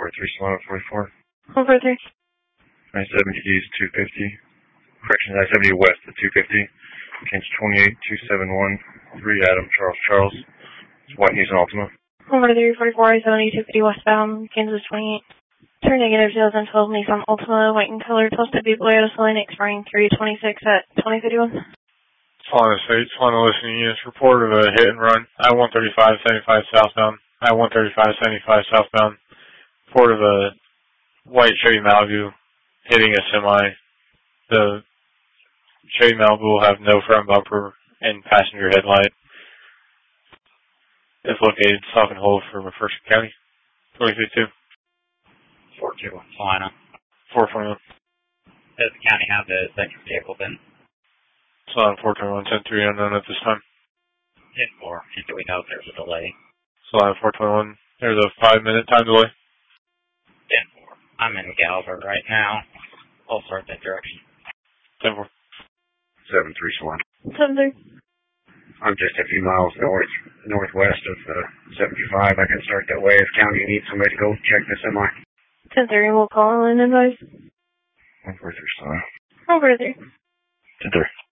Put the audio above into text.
Solano 44. Over 3. I-70 East 250. Correction, I-70 West at 250. Kansas 28 271. 3 Adam Charles. It's White News and Ultima. Over 344 I-70 250 westbound, Kansas 28. Turn negative 2012 Nissan Ultima, white in color, posted people at Atlantic Spring 326 at 2051. Solano State, Solano listening units report of a hit and run. I-135 75 southbound. I-135 75 southbound. Report of a white Chevy Malibu hitting a semi. The Chevy Malibu will have no front bumper and passenger headlight. It's located south and hold for McPherson County. 2052. 421 Solano. 421. Does the county have the second vehicle then? Solano 421, 10-3 unknown at this time. 10-4. Do we know if there's a delay? Solano 421. There's a 5-minute time delay. 10-4. I'm in Galva right now. I'll start that direction. 10-4. 7-3 Solano. 7-3. I'm just a few miles northwest of 75. I can start that way if county needs somebody to go check the semi. 10-3, we'll call and advise. 143 Solano. Over 3. 10-3.